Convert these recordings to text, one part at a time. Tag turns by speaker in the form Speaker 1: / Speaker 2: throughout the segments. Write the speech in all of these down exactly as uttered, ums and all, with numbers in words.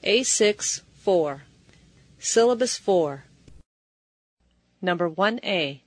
Speaker 1: A six four. Syllabus four. Number one A.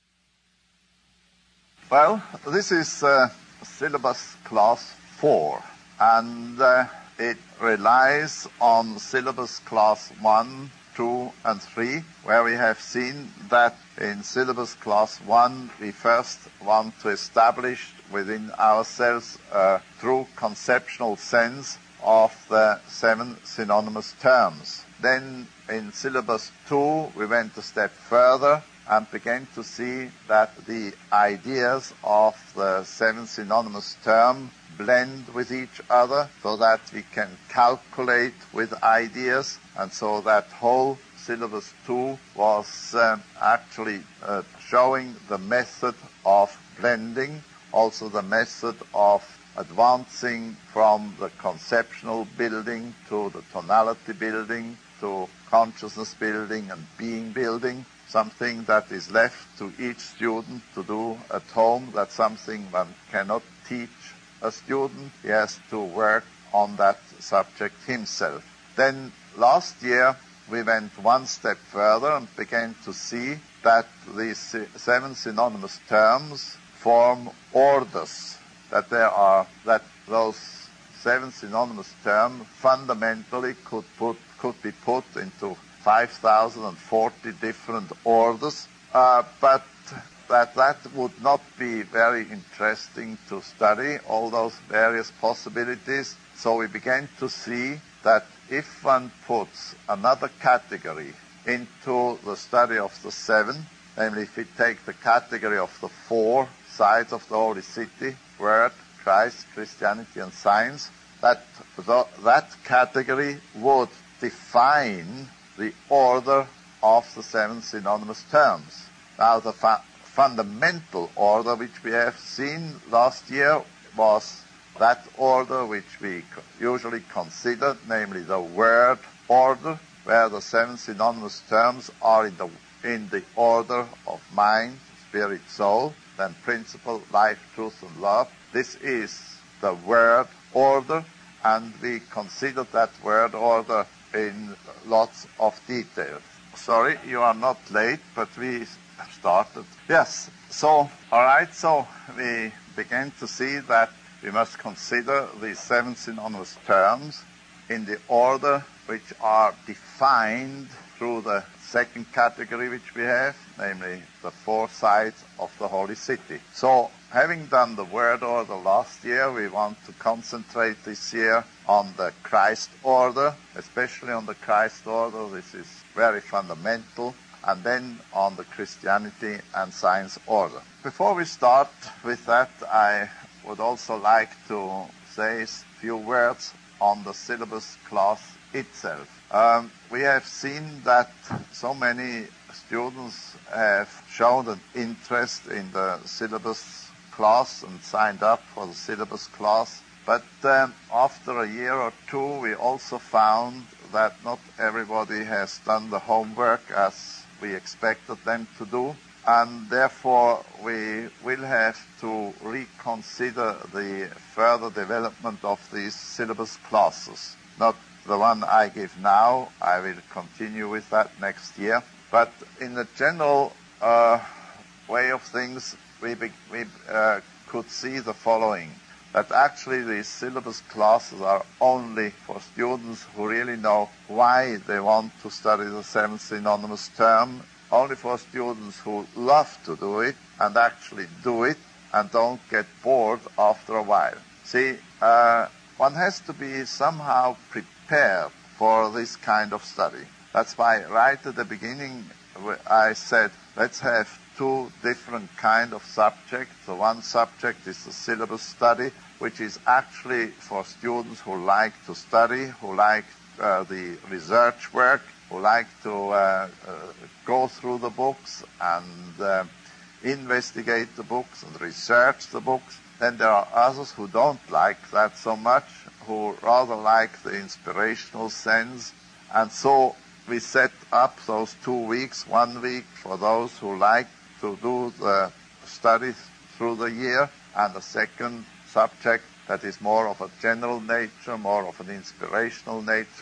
Speaker 2: Well, this is uh, syllabus class four, and uh, it relies on syllabus class one, two, and three, where we have seen that in syllabus class one we first want to establish within ourselves a true conceptual sense of the seven synonymous terms. Then in syllabus two we went a step further and began to see that the ideas of the seven synonymous terms blend with each other so that we can calculate with ideas, and so that whole syllabus two was uh, actually uh, showing the method of blending, also the method of advancing from the conceptual building to the tonality building to consciousness building and being building, something that is left to each student to do at home. That's something one cannot teach a student. He has to work on that subject himself. Then last year we went one step further and began to see that these seven synonymous terms form orders, that there are, that those seven synonymous terms fundamentally could put, could be put into five thousand forty different orders, uh, but that that would not be very interesting to study, all those various possibilities. So we began to see that if one puts another category into the study of the seven, namely if we take the category of the four sides of the Holy City, Word, Christ, Christianity, and Science, that the, that category would define the order of the seven synonymous terms. Now, the fu- fundamental order which we have seen last year was that order which we usually consider, namely the word order, where the seven synonymous terms are in the, in the order of mind, spirit, soul, then principle, life, truth, and love. This is the word order, and we consider that word order in lots of detail. Sorry, you are not late, but we started. Yes, so, all right, so we began to see that we must consider these seven synonymous terms in the order which are defined through the second category which we have, namely the four sides of the Holy City. So, having done the word order last year, we want to concentrate this year on the Christ order, especially on the Christ order. This is very fundamental. And then on the Christianity and Science order. Before we start with that, I would also like to say a few words on the syllabus class itself. Um, we have seen that so many students have shown an interest in the syllabus class and signed up for the syllabus class. But um, after a year or two, we also found that not everybody has done the homework as we expected them to do, and therefore we will have to reconsider the further development of these syllabus classes. Not the one I give now, I will continue with that next year, but in the general uh, way of things, we, be, we uh, could see the following, that actually these syllabus classes are only for students who really know why they want to study the seven synonymous term, only for students who love to do it and actually do it and don't get bored after a while. See, uh, one has to be somehow prepared for this kind of study. That's why right at the beginning I said, let's have two different kind of subjects. The one subject is the syllabus study, which is actually for students who like to study, who like uh, the research work, who like to uh, uh, go through the books and uh, investigate the books and research the books. Then there are others who don't like that so much, who rather like the inspirational sense. And so we set up those two weeks, one week for those who like to do the study through the year, and a second subject that is more of a general nature, more of an inspirational nature,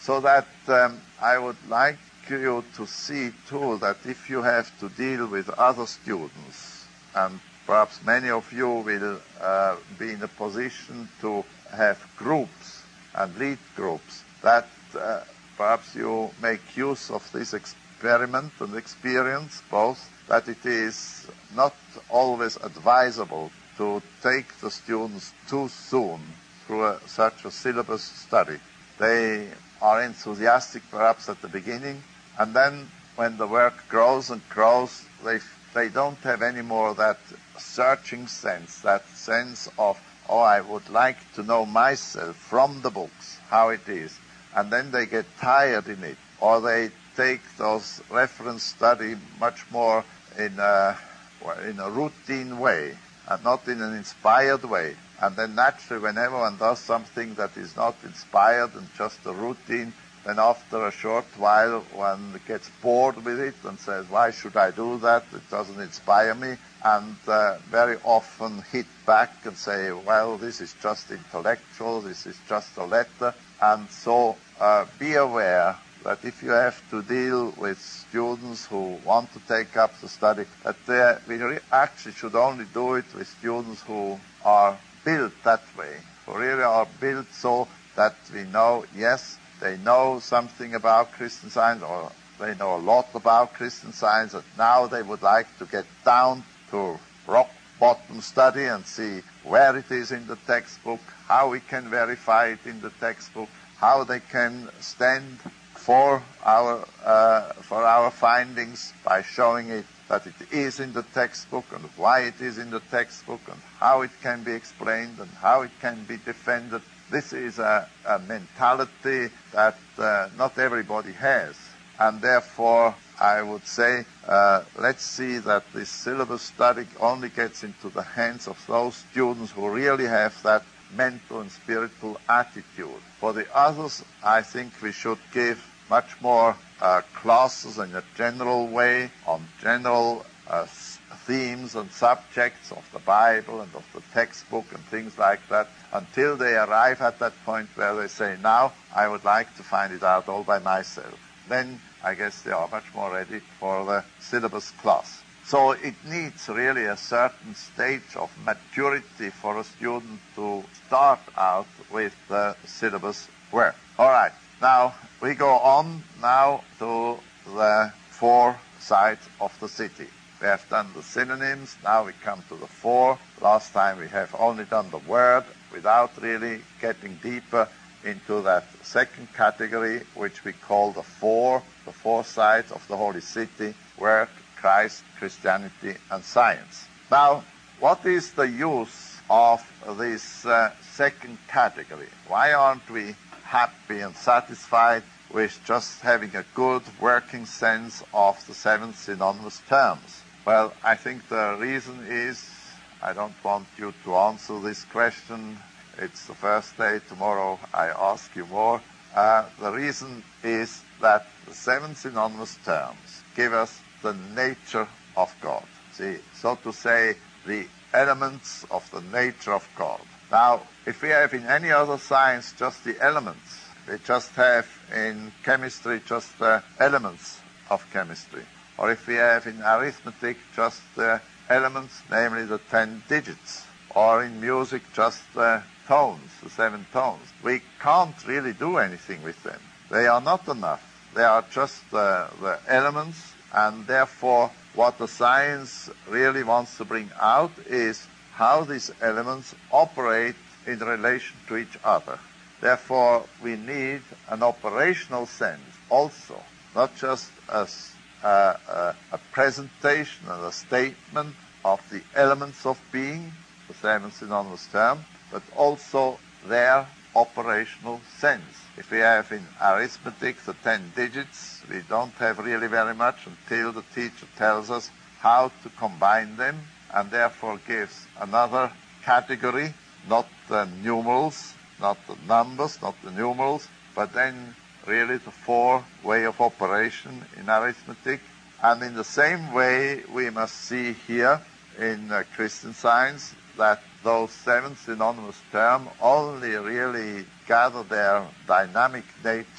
Speaker 2: So that um, I would like you to see too that if you have to deal with other students, and perhaps many of you will uh, be in a position to have groups and lead groups, that uh, perhaps you make use of this experiment and experience both, that it is not always advisable to take the students too soon through a, such a syllabus study. They are enthusiastic perhaps at the beginning, and then when the work grows and grows, they, they don't have any more that searching sense, that sense of, oh, I would like to know myself from the books, how it is. And then they get tired in it, or they take those reference study much more in a, in a routine way, and not in an inspired way. And then naturally, whenever one does something that is not inspired and just a routine, then after a short while one gets bored with it and says, why should I do that? It doesn't inspire me. And uh, very often hit back and say, well, this is just intellectual, this is just a letter. And so uh, be aware that if you have to deal with students who want to take up the study, that they, we re- actually should only do it with students who are built that way, who really are built so that we know, yes, they know something about Christian Science, or they know a lot about Christian Science, and now they would like to get down to rock bottom study and see where it is in the textbook, how we can verify it in the textbook, how they can stand for our uh, for our findings by showing it that it is in the textbook and why it is in the textbook and how it can be explained and how it can be defended. This is a, a mentality that uh, not everybody has, and therefore I would say uh, let's see that this syllabus study only gets into the hands of those students who really have that mental and spiritual attitude. For the others, I think we should give much more uh, classes in a general way on general uh, themes and subjects of the Bible and of the textbook and things like that, until they arrive at that point where they say, now I would like to find it out all by myself. Then I guess they are much more ready for the syllabus class. So it needs really a certain stage of maturity for a student to start out with the syllabus work. All right, now we go on now to the four sides of the city. We have done the synonyms, now we come to the four. Last time we have only done the word without really getting deeper into that second category, which we call the four, the four sides of the Holy City: work, Christ, Christianity, and science. Now, what is the use of this uh, second category? Why aren't we happy and satisfied with just having a good working sense of the seven synonymous terms? Well, I think the reason is, I don't want you to answer this question. It's the first day. Tomorrow I ask you more. Uh, the reason is that the seven synonymous terms give us the nature of God. See, so to say, the elements of the nature of God. Now, if we have in any other science just the elements, we just have in chemistry just the elements of chemistry. Or if we have in arithmetic just the elements, namely the ten digits. Or in music just the tones, the seven tones. We can't really do anything with them. They are not enough. They are just uh, the elements, and therefore what the science really wants to bring out is how these elements operate in relation to each other. Therefore, we need an operational sense also, not just as a, a, a presentation and a statement of the elements of being, the seven synonymous term, but also their operational sense. If we have in arithmetic the ten digits, we don't have really very much until the teacher tells us how to combine them, and therefore gives another category, not the numerals, not the numbers, not the numerals, but then really the four way of operation in arithmetic. And in the same way, we must see here in uh, Christian Science that those seven synonymous terms only really gather their dynamic nature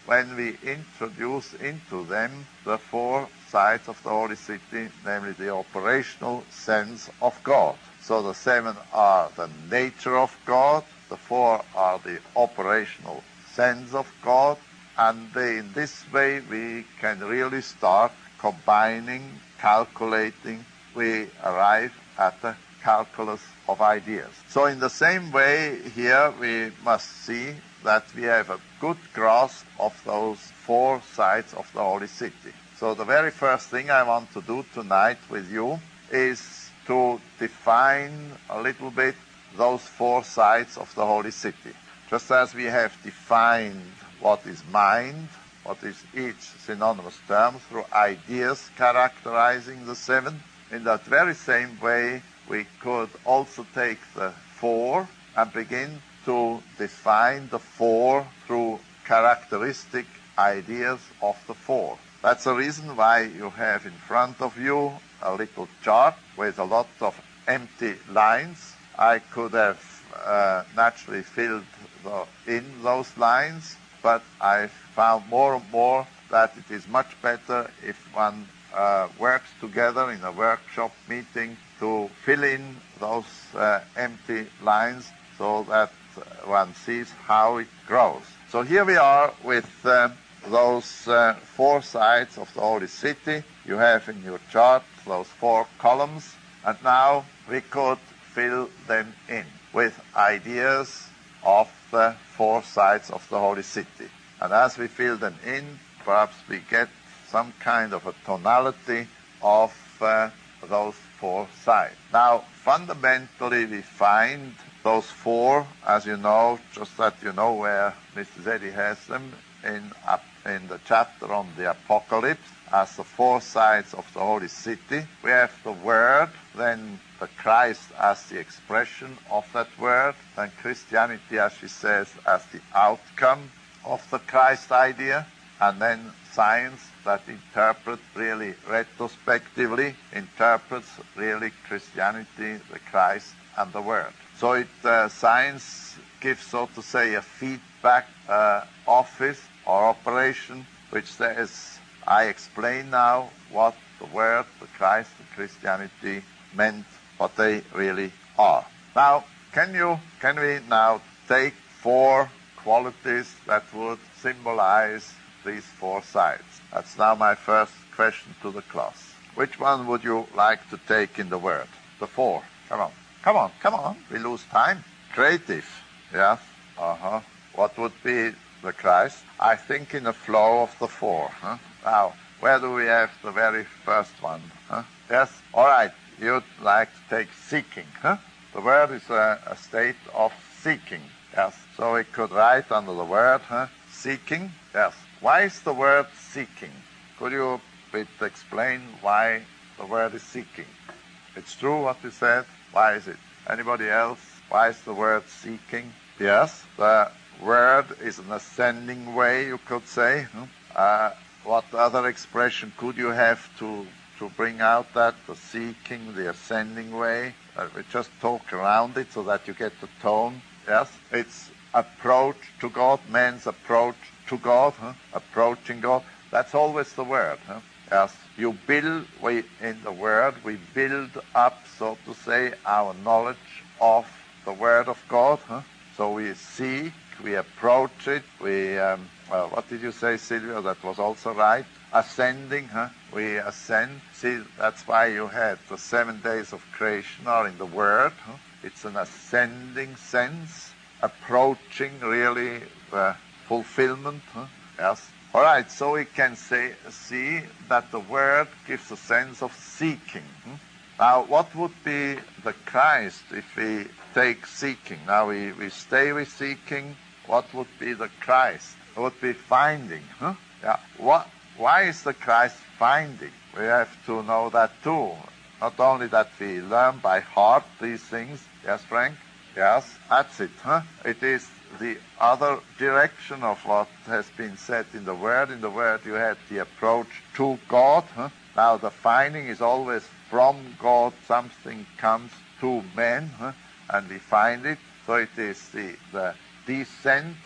Speaker 2: when we introduce into them the four sides of the Holy City, namely the operational sense of God. So the seven are the nature of God, the four are the operational sense of God, and they, in this way we can really start combining, calculating, we arrive at the calculus of ideas. So in the same way here we must see that we have a good grasp of those four sides of the Holy City. So the very first thing I want to do tonight with you is to define a little bit those four sides of the Holy City. Just as we have defined what is mind, what is each synonymous term through ideas characterizing the seven, in that very same way we could also take the four and begin to define the four through characteristic ideas of the four. That's the reason why you have in front of you a little chart with a lot of empty lines. I could have uh, naturally filled the, in those lines, but I found more and more that it is much better if one uh, works together in a workshop meeting to fill in those uh, empty lines so that one sees how it grows. So here we are with uh, those uh, four sides of the Holy City. You have in your chart those four columns, and now we could fill them in with ideas of the four sides of the Holy City. And as we fill them in, perhaps we get some kind of a tonality of uh, those four sides. Now, fundamentally, we find those four, as you know, just that you know where Mister Zeddy has them, in, uh, in the chapter on the Apocalypse, as the four sides of the Holy City. We have the Word, then the Christ as the expression of that Word, then Christianity, as she says, as the outcome of the Christ idea, and then science that interprets really retrospectively, interprets really Christianity, the Christ, and the Word. So it, uh, science gives, so to say, a feedback uh, office or operation, which says, I explain now what the Word, the Christ, and Christianity meant, what they really are. Now, can you, can we now take four qualities that would symbolize these four sides? That's now my first question to the class. Which one would you like to take in the Word? The four. Come on. Come on, come on. We lose time. Creative. Yes. Uh-huh. What would be the Christ? I think in the flow of the four. Huh? Now, where do we have the very first one? Huh? Yes? All right. You'd like to take seeking. Huh? The Word is a, a state of seeking. Yes. So we could write under the word, huh? Seeking. Yes. Why is the word seeking? Could you a bit explain why the word is seeking? It's true what you said. Why is it? Anybody else? Why is the word seeking? Yes. The word is an ascending way, you could say. Uh, what other expression could you have to, to bring out that? The seeking, the ascending way. Uh, we just talk around it so that you get the tone. Yes. It's approach to God, man's approach to God, huh? Approaching God. That's always the word. Huh? Yes. You build, we, in the Word, we build up, so to say, our knowledge of the Word of God. Huh? So we seek, we approach it, we, um, well, what did you say, Sylvia? That was also right. Ascending, huh? We ascend. See, that's why you had the seven days of creation are in the Word. Huh? It's an ascending sense, approaching really the fulfillment. Huh? Yes. All right, so we can say, see that the Word gives a sense of seeking. Hmm? Now, what would be the Christ if we take seeking? Now, we, we stay with seeking. What would be the Christ? It would be finding. Huh? Yeah. What? Why is the Christ finding? We have to know that too. Not only that we learn by heart these things. Yes, Frank? Yes, that's it. Huh? It is the other direction of what has been said in the Word. In the Word you had the approach to God. Huh? Now the finding is always from God. Something comes to man, huh? And we find it. So it is the, the descent huh?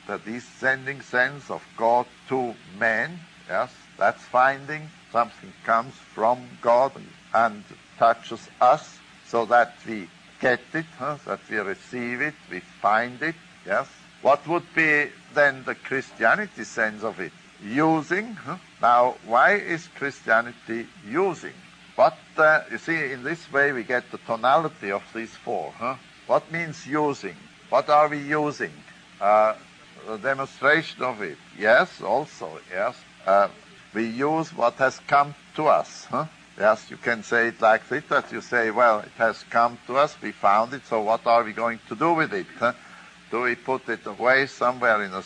Speaker 2: the descending sense of God to man. Yes, that's finding. Something comes from God and touches us so that we get it, huh? that we receive it, we find it. Yes. What would be then the Christianity sense of it? Using. Huh? Now, why is Christianity using? What, uh, you see, in this way we get the tonality of these four. Huh? What means using? What are we using? Uh, the demonstration of it. Yes, also, yes. Uh, we use what has come to us. Huh? Yes, you can say it like this, that you say, well, it has come to us, we found it, so what are we going to do with it? Huh? Do we put it away somewhere in a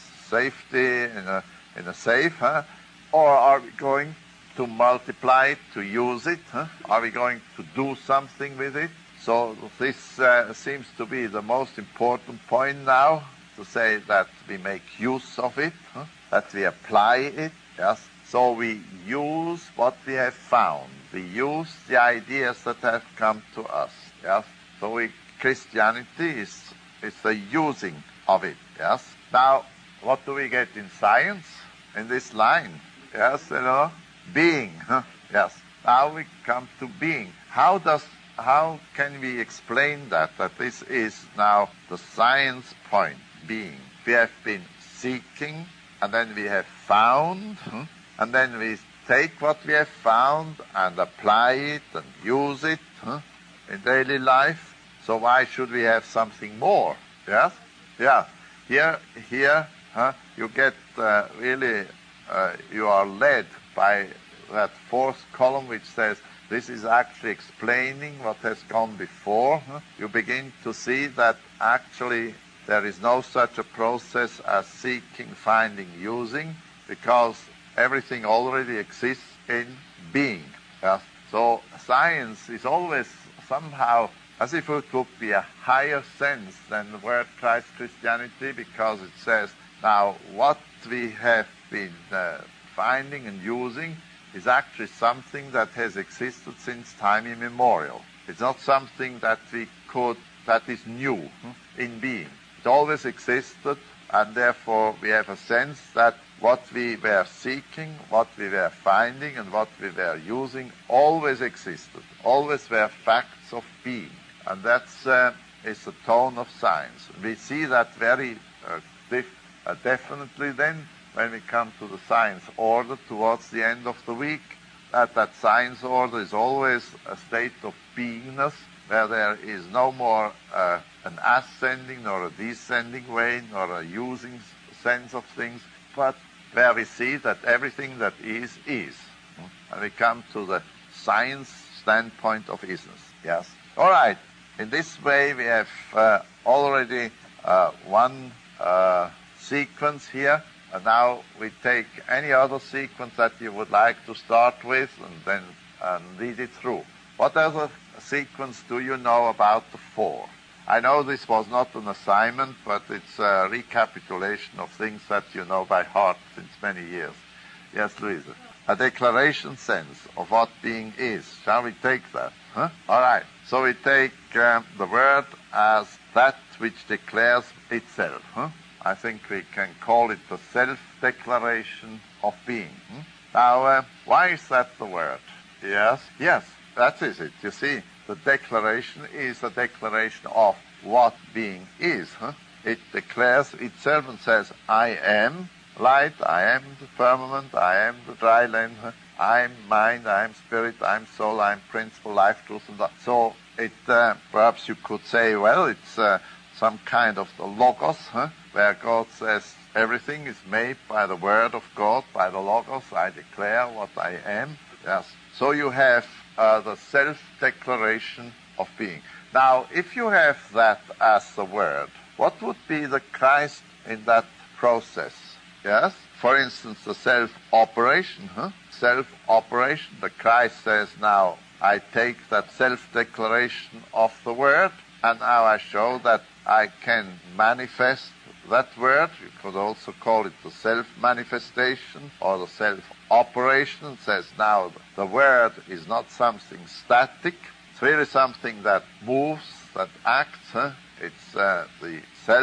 Speaker 2: safety, in a, in a safe, huh? Or are we going to multiply it, to use it? Huh? Are we going to do something with it? So this uh, seems to be the most important point now, to say that we make use of it, huh? That we apply it. Yes. So we use what we have found. We use the ideas that have come to us. Yes. So we, Christianity is, is the using of it. Yes. Now, what do we get in science? In this line? Yes, you know, being. Huh? Yes. Now we come to being. How does how can we explain that? That this is now the science point, being. We have been seeking, and then we have found, huh? And then we take what we have found and apply it and use it huh? in daily life. So why should we have something more? Yes? Yeah. Here, here, huh? you get uh, really, uh, you are led by that fourth column which says, this is actually explaining what has gone before. Huh? You begin to see that actually there is no such a process as seeking, finding, using, because everything already exists in being. Yes? So science is always somehow as if it would be a higher sense than the word Christ Christianity, because it says, now what we have been uh, finding and using is actually something that has existed since time immemorial. It's not something that we could, that is new hmm, in being. It always existed, and therefore we have a sense that what we were seeking, what we were finding, and what we were using always existed, always were facts of being. And that's uh, is the tone of science. We see that very uh, dif- uh, definitely then when we come to the science order towards the end of the week, that that science order is always a state of beingness, where there is no more uh, an ascending nor a descending way, nor a using sense of things, but where we see that everything that is, is. And we come to the science standpoint of isness. Yes? All right. In this way, we have uh, already uh, one uh, sequence here. And now we take any other sequence that you would like to start with and then um, read it through. What other sequence do you know about the four? I know this was not an assignment, but it's a recapitulation of things that you know by heart since many years. Yes, Louisa? A declaration sense of what being is. Shall we take that? Huh? All right. So we take um, the word as that which declares itself. Huh? I think we can call it the self-declaration of being. Hmm? Now, uh, why is that the word? Yes, yes, that is it. You see, the declaration is a declaration of what being is. Huh? It declares itself and says, I am light, I am the firmament, I am the dry land, huh? I am mind, I am spirit, I am soul, I am principle, life, truth, and life. So it, uh, perhaps you could say, well, it's uh, some kind of the logos, huh? Where God says everything is made by the word of God, by the logos. I declare what I am. Yes. So you have uh, the self-declaration of being. Now, if you have that as the word, what would be the Christ in that process? Yes. For instance, the self-operation. Huh? Self-operation. The Christ says, now I take that self-declaration of the word, and now I show that I can manifest that word. You could also call it the self-manifestation or the self-operation. It says now the word is not something static. It's really something that moves, that acts. Huh? It's uh, the self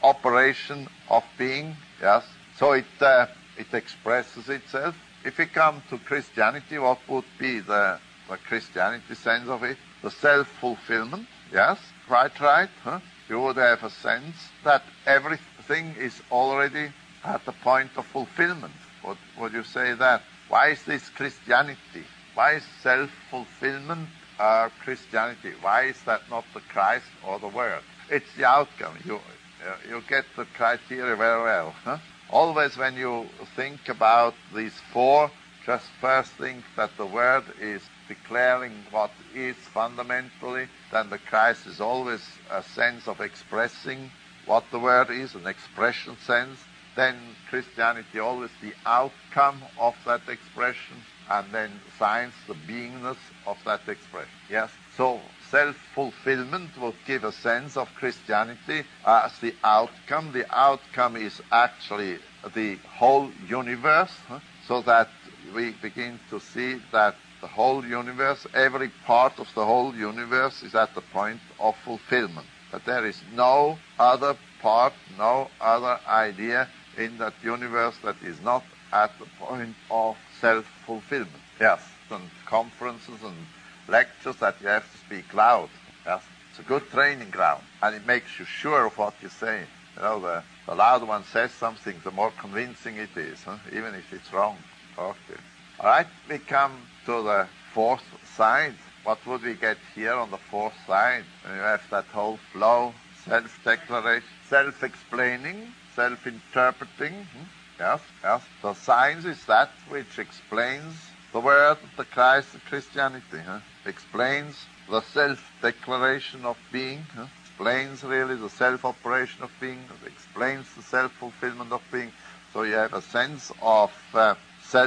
Speaker 2: operation of being, yes. So it, uh, it expresses itself. If we come to Christianity, what would be the, the Christianity sense of it? The self-fulfillment, yes, quite right. Huh? You would have a sense that everything is already at the point of fulfillment. What would you say that? Why is this Christianity? Why is self-fulfillment uh, Christianity? Why is that not the Christ or the Word? It's the outcome. You, uh, you get the criteria very well. Huh? Always when you think about these four, just first think that the Word is declaring what is fundamentally, then the Christ is always a sense of expressing what the Word is, an expression sense. Then Christianity always the outcome of that expression, and then science the beingness of that expression. Yes? So self-fulfillment will give a sense of Christianity as the outcome. The outcome is actually the whole universe, huh? So that we begin to see that the whole universe, every part of the whole universe is at the point of fulfillment. That there is no other part, no other idea in that universe that is not at the point of self-fulfillment. Yes, and conferences and lectures that you have to speak loud. Yes, it's a good training ground, and it makes you sure of what you say. You know, the, the louder one says something, the more convincing it is, huh? Even if it's wrong. Okay. All right, we come to the fourth side. What would we get here on the fourth side? You have that whole flow, self-declaration, self-explaining, self-interpreting. Hmm? Yes, yes. So science is that which explains the Word, the Christ, the Christianity. Huh? Explains the self-declaration of being. Huh? Explains really the self-operation of being. Explains the self-fulfillment of being. So you have a sense of uh,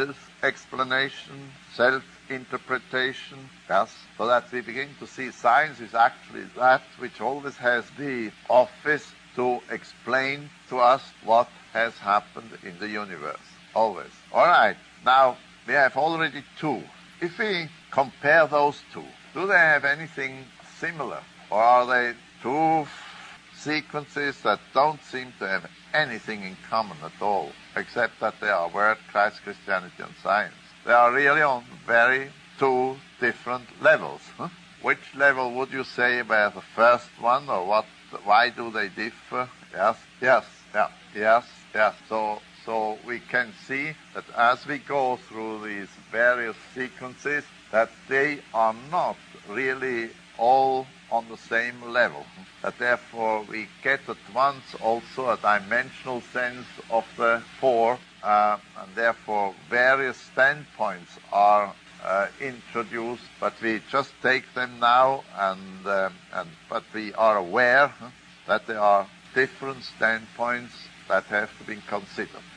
Speaker 2: self-explanation, self-interpretation, yes, so that we begin to see science is actually that which always has the office to explain to us what has happened in the universe, always. All right, now we have already two. If we compare those two, do they have anything similar, or are they two sequences that don't seem to have anything in common at all, except that they are Word, Christ, Christianity, and science? They are really on very two different levels. Huh? Which level would you say were the first one, or what? Why do they differ? Yes, yes, yeah, yes, yes. So, so we can see that as we go through these various sequences, that they are not really all on the same level. That therefore we get at once also a dimensional sense of the four, uh, and therefore various standpoints are uh, introduced, but we just take them now, and, uh, and but we are aware huh, that there are different standpoints that have to be considered.